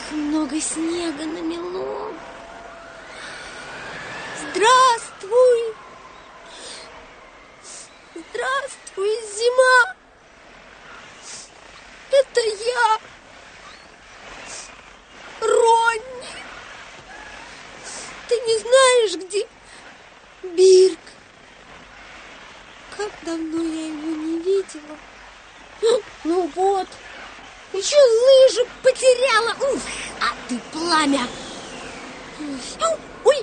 много снега намело. Здравствуй! Здравствуй, зима! Это я, Ронни. Ты не знаешь, где Бирк? Как давно я его не видела. Ну вот, еще лыжи потеряла. Уф, а ты пламя. Ой,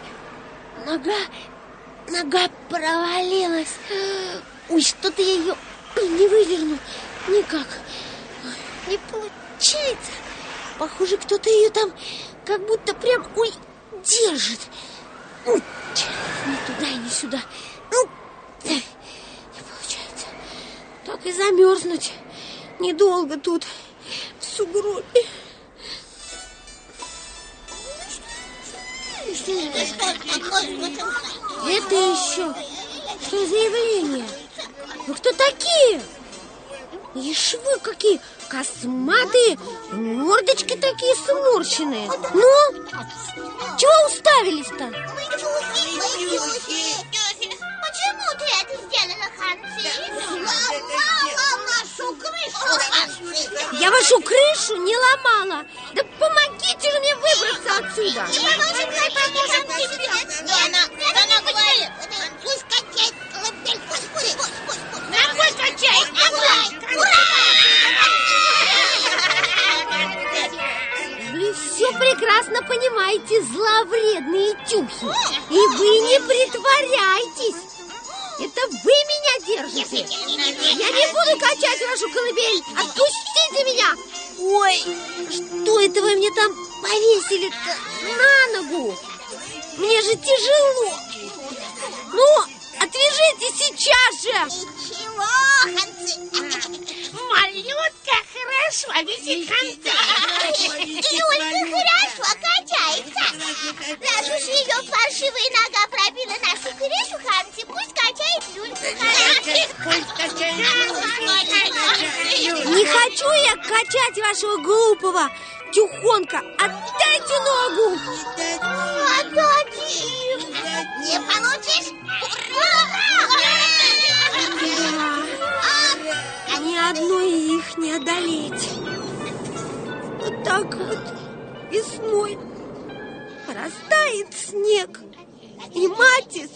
нога провалилась. Ой, что-то я ее не выверну. Никак. Не получается. Похоже, кто-то ее там как будто прям, держит. Ни туда и ни сюда. Не получается. Так и замерзнуть. Недолго тут, в сугробе. Это еще что за явление? Вы кто такие? И швы какие косматые, мордочки такие сморщенные. Ну, чего уставились-то? Почему ты это сделала, Ханси? Сломала нашу крышу, Ханси. Я вашу крышу не ломала. Да помогите же мне выбраться отсюда. Не поможем, мы поможем тебе. Она говорит, пусть качает колыбель, пусть. Ногой качает, ногой. Ура! Вы все прекрасно понимаете, зловредные тюхи. И вы не притворяйтесь. Это вы меня держите. Я не буду качать вашу колыбель. Отпустите меня. Ой, что это вы мне там повесили-то на ногу? Мне же тяжело. Ну, отвяжите сейчас же. Ничего, Ханси. Малютка хорошо висит, Ханси. Юлька хорошо качается. Раз уж ее фальшивая нога пробила нашу крышу, Ханси, пусть качает Юлька. Не хочу я качать вашего глупого тюхонка. Отдайте ногу. Отдадим. Не получишь? Ни одной их не одолеть. Вот так вот весной растает снег, и Матис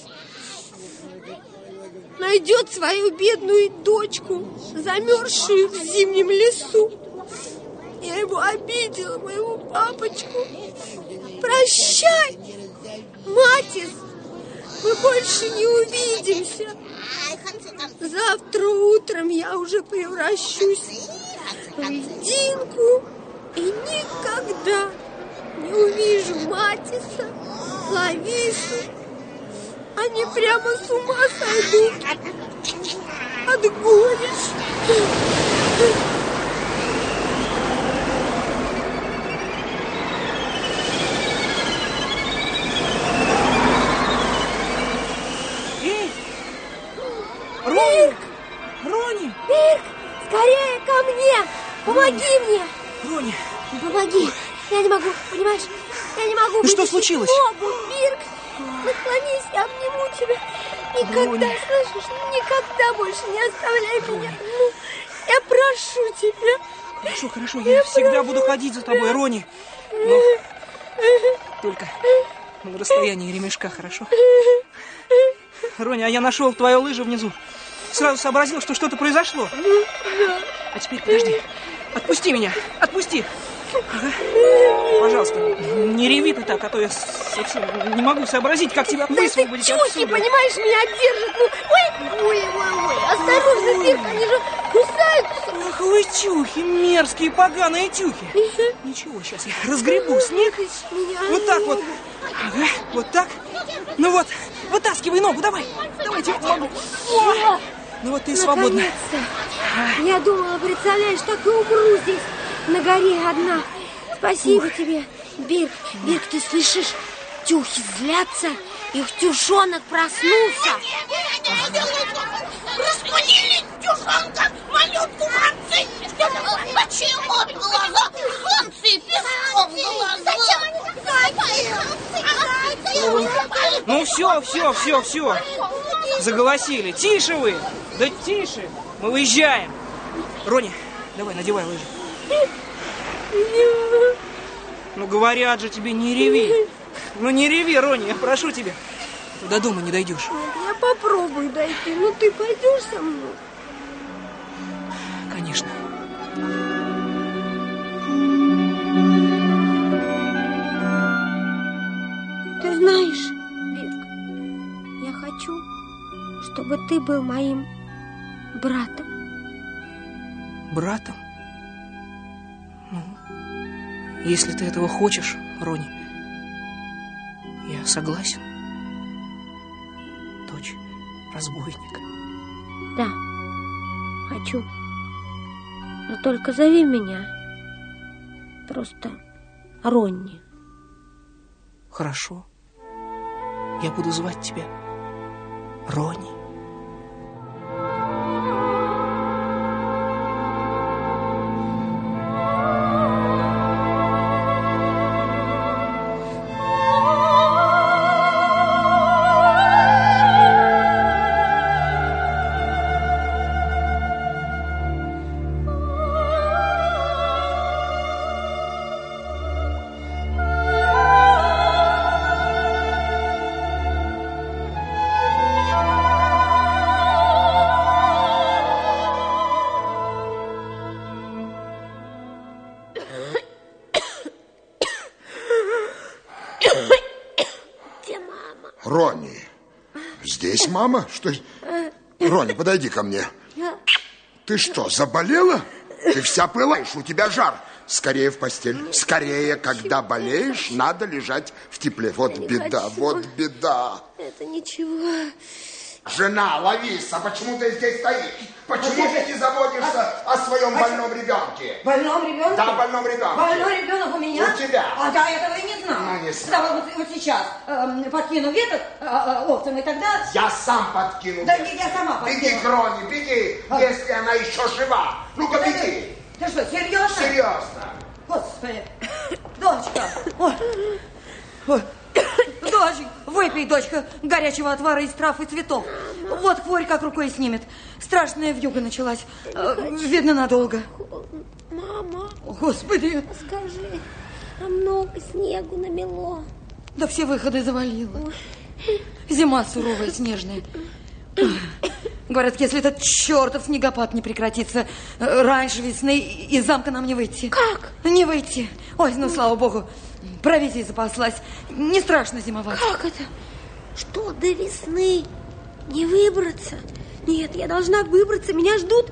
найдет свою бедную дочку, замерзшую в зимнем лесу. Я его обидела, моего папочку. Прощай, Матис, мы больше не увидимся. Завтра утром я уже превращусь в льдинку и никогда не увижу Матиса, Лавису. Они прямо с ума сойдут от горечи. Ронни! Бирк, скорее ко мне! Помоги мне! Ронни! Помоги! Я не могу, понимаешь? Я не могу. Ну что случилось? Ногу, Бирк! Наклонись, я обниму тебя. Никогда, Ронни. слышишь? Никогда больше не оставляй меня. Ну, я прошу тебя. Хорошо, я всегда буду ходить за тобой, Ронни. Но только на расстоянии ремешка, хорошо? Ронни, а я нашел твои лыжи внизу. Сразу сообразил, что что-то произошло. А теперь подожди. Отпусти меня. Отпусти. Ага. Пожалуйста, не реви ты так, а то я совсем не могу сообразить, как тебя высвободить Чухи, отсюда. понимаешь, меня держат. Ну, ой. Осторожно, Бирк, они же кусаются. Ах вы тюхи, мерзкие, поганые тюхи. Ничего, сейчас я разгребу снег. Вот так вот. Ага, вот так. Ну вот, вытаскивай ногу, давай. Давайте, я помогу. О! Ну вот ты свободна. Наконец-то. Я думала, представляешь, так и умру здесь, на горе одна. Спасибо тебе, Бирк. Бирк, ты слышишь? Тюхи злятся. Их тюшонок проснулся. Разбудили тюшонка, малютку Ханси. Почему в глаза? Солнце и песком в глаза. Зачем они так? Ну все. Заголосили. Тише вы! Да тише! Мы выезжаем. Рони, давай, надевай лыжи. Ну говорят же тебе, не реви. Ну не реви, Рони, я прошу тебя. Ты до дома не дойдешь. Я попробую дойти. Ну ты пойдешь со мной? Конечно. Ты знаешь, Верка, я хочу, чтобы ты был моим братом. Братом? Ну, если ты этого хочешь, Рони, я согласен. Дочь разбойника. Да, хочу. Но только зови меня просто Ронни. Хорошо. Я буду звать тебя Рони. Ронни, здесь мама? Что? Ронни, подойди ко мне. Ты что, заболела? Ты вся пылаешь, у тебя жар. Скорее в постель. Скорее, когда болеешь, надо лежать в тепле. Вот беда, вот беда. Это ничего. Жена, Лависа, почему ты здесь стоишь? Почему ты не заботишься о своем больном ребенке? Больном ребенке? Да, больном ребенке. Больной ребенок у меня? У тебя. А я этого и не знала. Ну, не знала. Да, вот сейчас подкину веток овцам, и тогда... Я сам подкину. Да я сама подкину. Беги к Роне, беги, если она еще жива. Ну-ка, беги. Ты что, серьезно? Серьезно. Господи, дочка. Ой. Дочь, выпей, дочка, горячего отвара из трав и цветов. Вот хворь как рукой снимет. Страшная вьюга началась. Видно, надолго. Мама, Господи. скажи, а много снегу намело? Да все выходы завалило. Зима суровая, снежная. Говорят, если этот чертов снегопад не прекратится раньше весны, из замка нам не выйти. Как? Не выйти. Ой, ну, слава богу, провизией запаслась. Не страшно зимовать. Как это? Что, до весны не выбраться? Нет, я должна выбраться, меня ждут.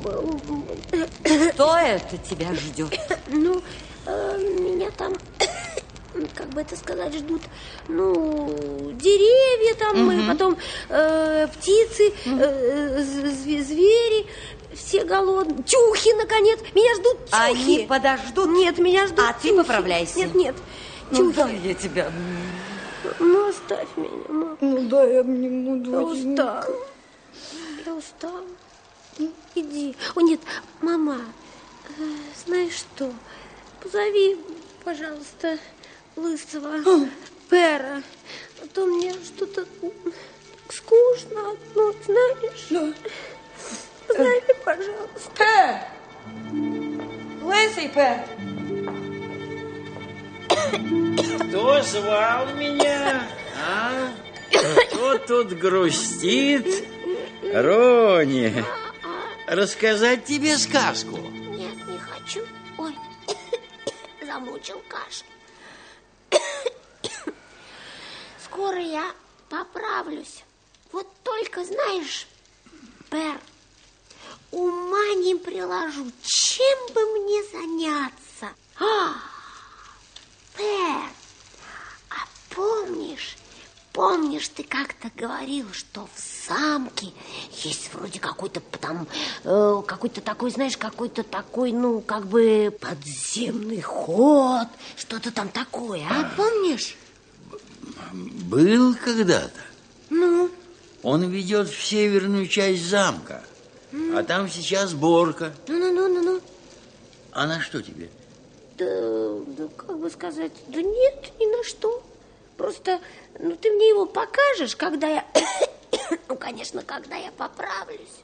Кто это тебя ждет? Ну, меня там, как бы это сказать, ждут, ну, деревья там, и потом птицы, звери, все голодные. Тюхи, наконец, меня ждут тюхи. Они подождут? Нет, меня ждут А тюхи. ты поправляйся. Нет, Ну, тюхи. дай я тебя. Ну, оставь меня, мам. Ну, дай я обниму, Я доченька. устала. Я устала. Иди. О, нет, мама, знаешь что? Позови, пожалуйста, Лысого, Пера. А то мне что-то так скучно одно, знаешь? Да. Позови, пожалуйста. Пер! Лысый Пер! Кто звал меня? А? Кто тут грустит? Рони, рассказать тебе сказку? Нет, не хочу. Ой, замучил кашель. Скоро я поправлюсь. Вот только, знаешь, Пер, ума не приложу, чем бы мне заняться. Пер, а помнишь, ты как-то говорил, что в замке есть вроде какой-то там, какой-то такой, знаешь, какой-то такой, ну, как бы подземный ход, что-то там такое, а? Помнишь? Был когда-то. Ну? Он ведет в северную часть замка, а там сейчас сборка. Ну. А на что тебе? Да, как бы сказать, да нет, ни на что. Просто, ты мне его покажешь, когда я... Ну, конечно, когда я поправлюсь.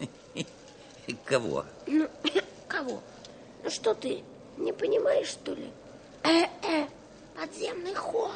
Кого? Кого? Ну, что ты, не понимаешь, что ли? Подземный ход.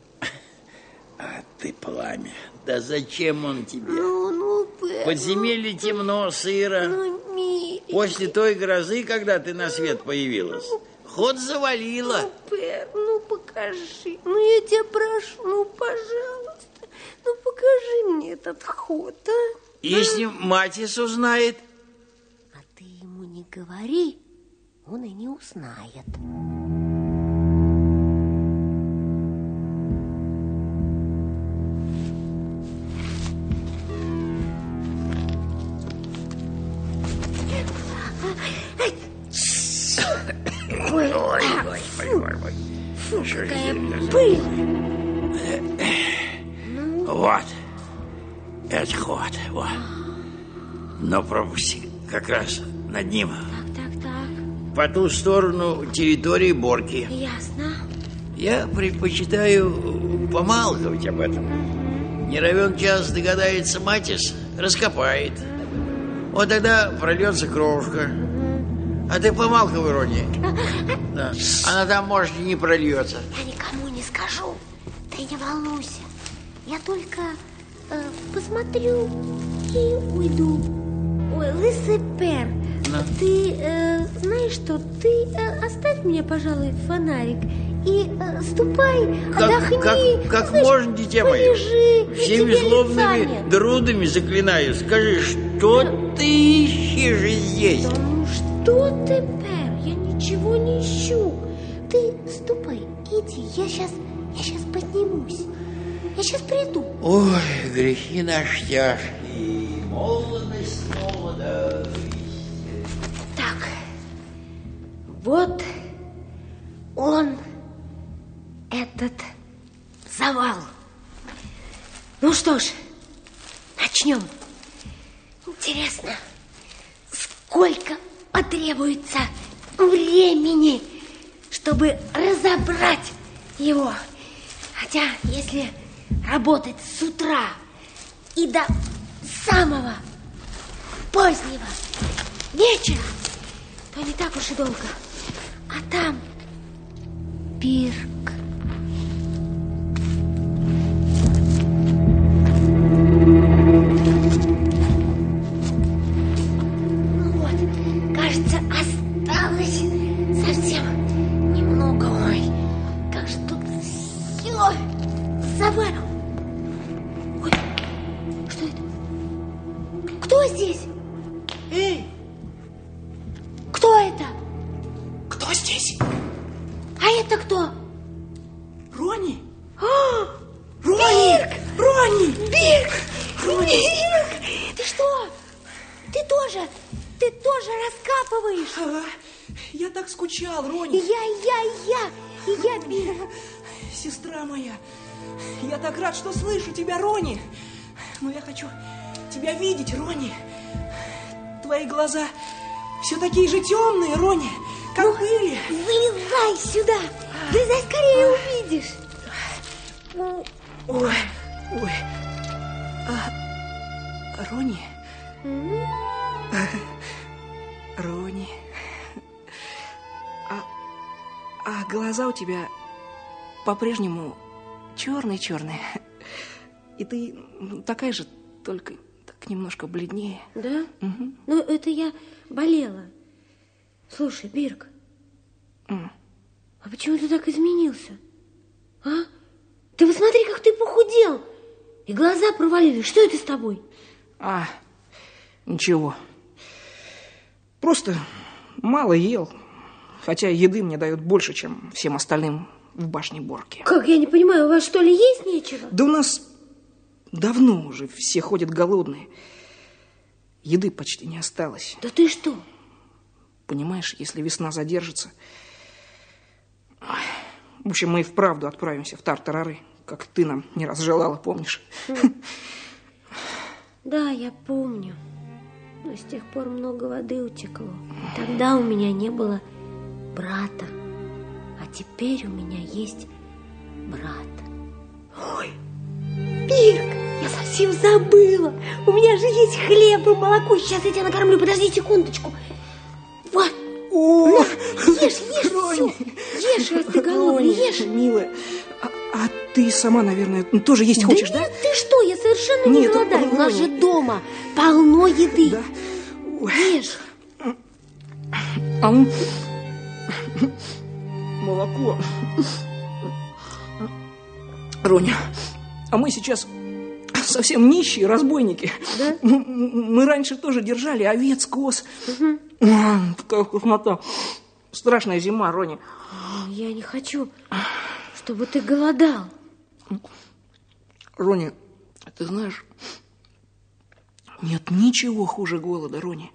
А ты пламя. Да зачем он тебе? Пэр, Подземелье темно, сыро. миленький. После той грозы, когда ты на свет появилась, ход завалило. Пэр, покажи. Я тебя прошу, пожалуйста. Покажи мне этот ход, а? Если Матис узнает... А ты ему не говори, он и не узнает. Фу, какая пыль. Вот. Это ход. Вот. Но пропусти. Как раз над ним. Так. По ту сторону территории Борки. Ясно. Я предпочитаю помалкивать об этом. Не равен час догадается Матис, раскопает. Вот тогда прольется кровушка. А ты помалкивай, Рони. Да. Она там, может, и не прольется. Я никому не скажу. Ты не волнуйся. Я только посмотрю и уйду. Ой, лысый Пэр, ты знаешь что? Ты оставь мне, пожалуй, фонарик и ступай, отдохни. Как знаешь, можно, дитя мое? полежи, Всеми тебе злобными лица нет. друдами заклинаю. Скажи, что ты ищешь здесь? Да что ты, Пэр? Я ничего не ищу. Ты ступай, иди, я сейчас поднимусь. Я сейчас приду. Ой, грехи наши тяжкие, молодость. Так, вот он, этот завал. Ну что ж, начнем. Интересно, сколько потребуется времени, чтобы разобрать его? Хотя, если работать с утра и до самого позднего вечера, то не так уж и долго. А там Бирк. Вот, кажется, осталось совсем немного. Ой, как же тут все завалено. Ой, что это? Кто здесь? Эй! Кто это? Кто здесь? А это кто? Рони? Рони! Рони! Бирк! Бирк! Ты что? Ты тоже раскапываешь? Ага. Я так скучал, Рони. И я, Бирк. Сестра моя, я так рад, что слышу тебя, Рони. Но я хочу тебя видеть, Рони. Твои глаза все такие же темные, Рони, как были. Вылезай сюда. Вылезай скорее, увидишь. Ой. Рони? Рони. А глаза у тебя по-прежнему черные-черные. И ты такая же, только так немножко бледнее. Да? Угу. Ну, это я болела. Слушай, Бирк, а почему ты так изменился? А? Ты посмотри, как ты похудел. И глаза провалились. Что это с тобой? Ничего. Просто мало ел. Хотя еды мне дают больше, чем всем остальным в башне Борки. Как, я не понимаю, у вас что ли есть нечего? Да у нас давно уже все ходят голодные. Еды почти не осталось. Да ты что? Понимаешь, если весна задержится... В общем, мы и вправду отправимся в Тартарары, как ты нам не раз желала, помнишь? Да, я помню. Но с тех пор много воды утекло. И тогда у меня не было брата. А теперь у меня есть брат. Ой, Бирк, я совсем забыла. У меня же есть хлеб и молоко. Сейчас я тебя накормлю. Подожди секундочку. Вот. О, ешь, Рони. Все. Ешь, раз ты голодный, ешь. Милая, а ты сама, наверное, тоже есть хочешь, да? Нет, ты что, я совершенно не голодаю. У нас же дома полно еды. Да. Ешь. Молоко. Роня, а мы сейчас совсем нищие разбойники. Да? Мы раньше тоже держали овец, коз. Какая вкуснота. Страшная зима, Роня. Я не хочу, чтобы ты голодал. Роня, ты знаешь, нет ничего хуже голода, Роня.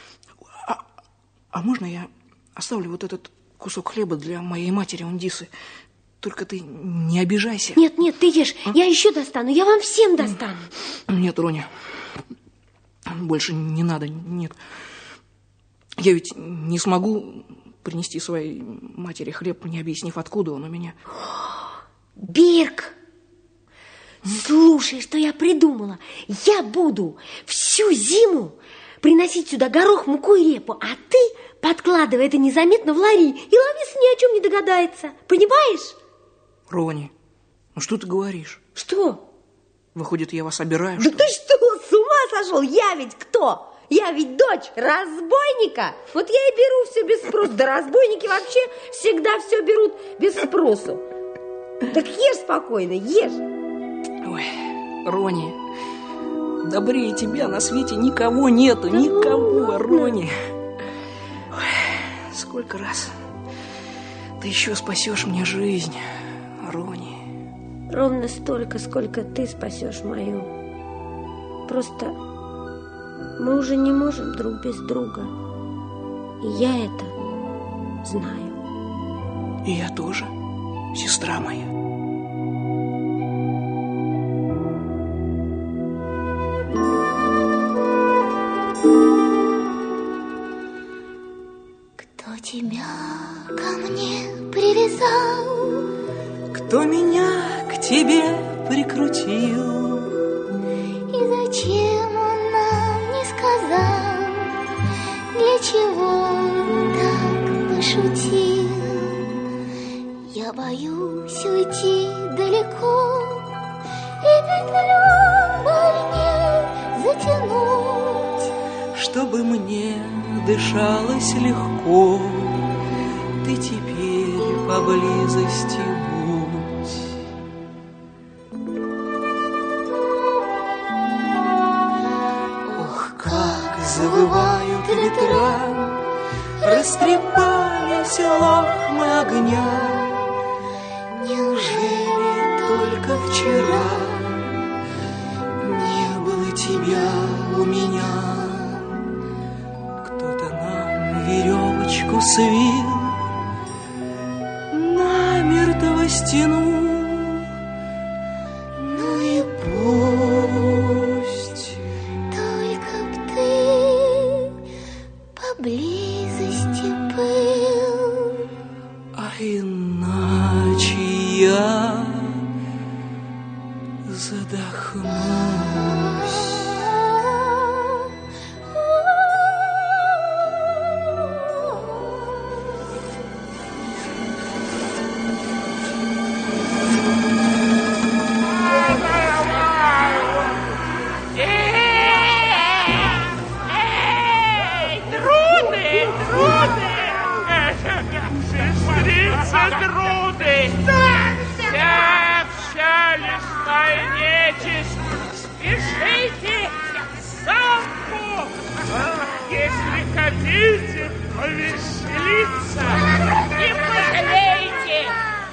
А можно я оставлю вот этот кусок хлеба для моей матери Ундисы? Только ты не обижайся. Нет, ты ешь. Я еще достану. Я вам всем достану. Нет, Роня, больше не надо, нет. Я ведь не смогу принести своей матери хлеб, не объяснив, откуда он у меня. Бирк, слушай, что я придумала. Я буду всю зиму приносить сюда горох, муку и репу, а ты подкладывай это незаметно в лари, и Лавис ни о чем не догадается. Понимаешь? Рони, ну что ты говоришь? Что? Выходит, я вас обираю, Да что ли? ты что, с ума сошел? Я ведь кто? Я ведь дочь разбойника. Вот я и беру все без спросу. Да разбойники вообще всегда все берут без спросу. Так ешь спокойно, ешь. Ой, Рони, добрее тебя на свете никого нету, никого, Рони. Ой, сколько раз ты еще спасешь мне жизнь, Рони. Ровно столько, сколько ты спасешь мою. Просто мы уже не можем друг без друга. И я это знаю. И я тоже, сестра моя. Кто тебя ко мне привязал? Кто меня к тебе прикрутил? И зачем он нам не сказал? Для чего так пошутил? Я боюсь уйти далеко и петлю больнее затянуть. Чтобы мне дышалось легко, ты теперь поблизости будь. Ох, как завывают ветра, растрепались лохмы огня. Неужели только вчера не было тебя у меня? Кто-то нам веревочку свил, намертво стянул. Ну и пусть. Только б ты поблизости был. А иначе я задохнусь. Вся лесная нечисть, спешите в замку, если хотите повеселиться, не пожалеете.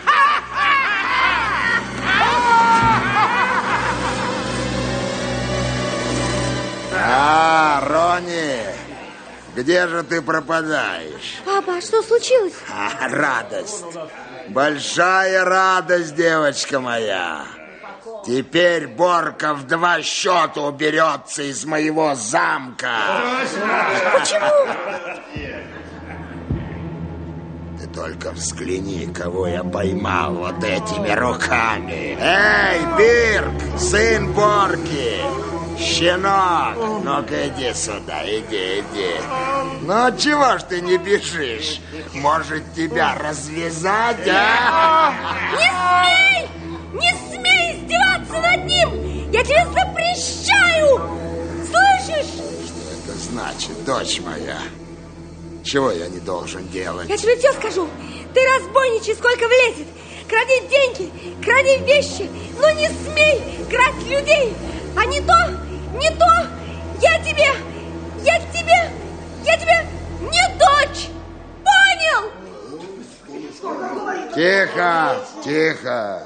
Рони, где же ты пропадаешь? Папа, а что случилось? Радость. Большая радость, девочка моя. Теперь Борка в 2 счета уберется из моего замка. Почему? Ты только взгляни, кого я поймал вот этими руками. Эй, Бирк, сын Борки, щенок, ну-ка иди сюда, иди. Ну, чего ж ты не бежишь? Может, тебя развязать, а? Не смей! Не смей издеваться над ним! Я тебе запрещаю! Слышишь? Что это значит, дочь моя? Чего я не должен делать? Я тебе все скажу. Ты разбойничай, сколько влезет. Кради деньги, кради вещи, но не смей красть людей. А не то, я тебе не дочь. Понял? Тихо.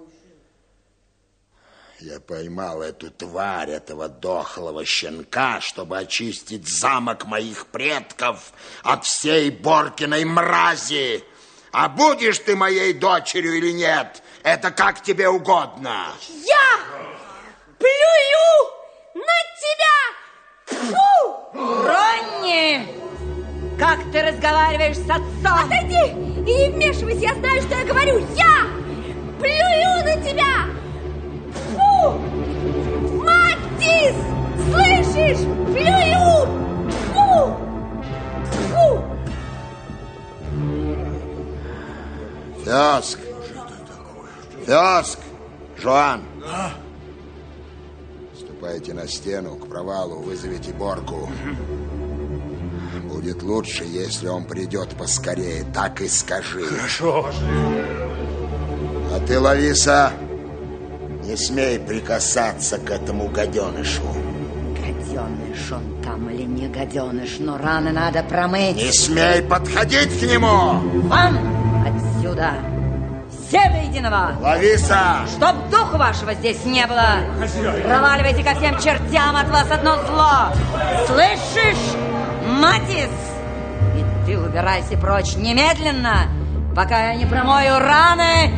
Я поймал эту тварь, этого дохлого щенка, чтобы очистить замок моих предков от всей Боркиной мрази. А будешь ты моей дочерью или нет, это как тебе угодно. Я плюю на тебя! Фу! Ронни! Как ты разговариваешь с отцом? Отойди и не вмешивайся, я знаю, что я говорю. Я плюю на тебя! Фу! Матис! Слышишь? Плюю! Фу! Фу! Фёск! Жоан! Ступайте на стену к провалу, вызовите Борку. Будет лучше, если он придет поскорее, так и скажи. Хорошо. А ты, Лависа, не смей прикасаться к этому гаденышу. Гаденыш он там или не гаденыш, но раны надо промыть. Не смей подходить к нему! Вон отсюда! Все до единого! Лависа! Чтоб духу вашего здесь не было! Проваливайте ко всем чертям, от вас одно зло! Слышишь, Матис? И ты убирайся прочь немедленно, пока я не промою раны!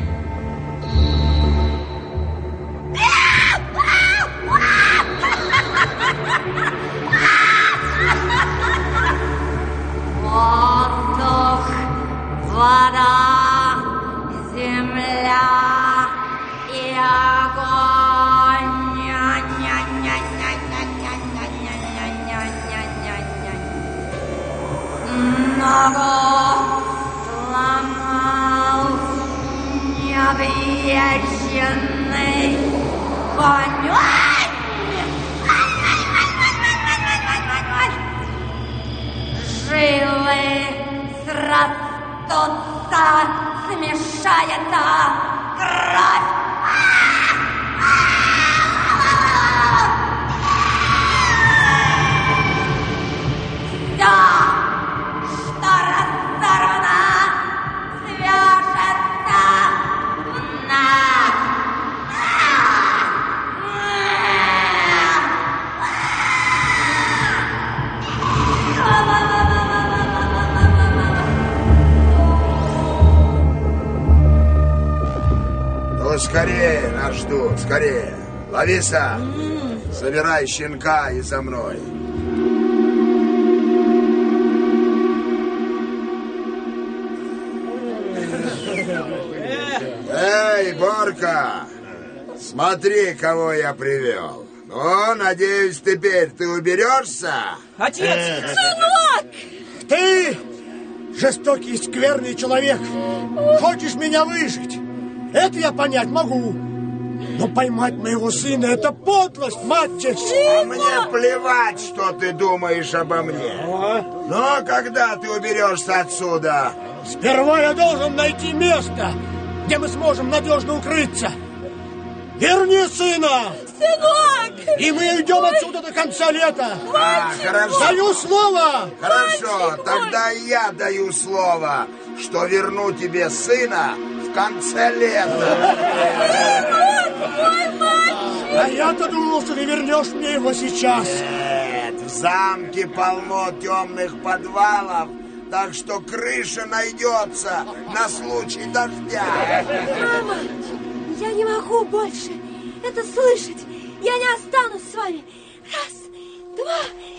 Воздух, вода, земля и огонь. Ногу сломал необъезженный конь. Жилы срастутся, смешается кровь. Все, что разорвано, свяжется вновь. Ну, скорее, нас ждут, скорее. Лависа, собирай щенка и за мной. Эй, Борка, смотри, кого я привел. Ну, надеюсь, теперь ты уберешься? Отец! Сынок! Ты, жестокий, скверный человек, хочешь меня выжить? Это я понять могу. Но поймать моего сына — это подлость, Матис. А мне плевать, что ты думаешь обо мне. Но когда ты уберешься отсюда? Сперва я должен найти место, где мы сможем надежно укрыться. Верни сына! Сынок! И мы уйдем отсюда до конца лета. Хорошо. Даю слово! Хорошо, тогда я даю слово, что верну тебе сына в конце лета. А я-то думал, что ты вернешь мне его сейчас. Нет, в замке полно темных подвалов, так что крыша найдется на случай дождя. Мама, я не могу больше. это слышать. Я не останусь с вами. Раз, два,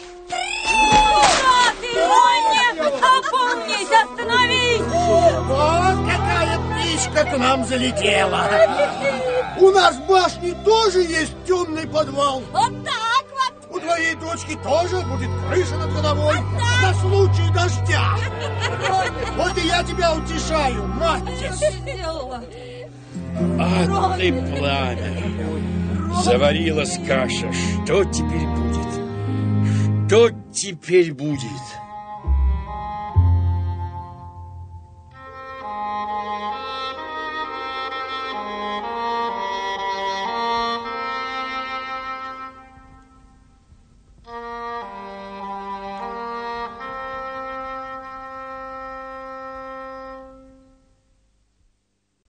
три. Роня, опомнись, остановись. Вот какая птичка к нам залетела. У нас в башне тоже есть темный подвал. Вот так вот. У твоей дочки тоже будет крыша над головой на случай дождя. Вот и я тебя утешаю, мать. Сделала. А ты, пламя, заварилась каша. Что теперь будет? Что теперь будет?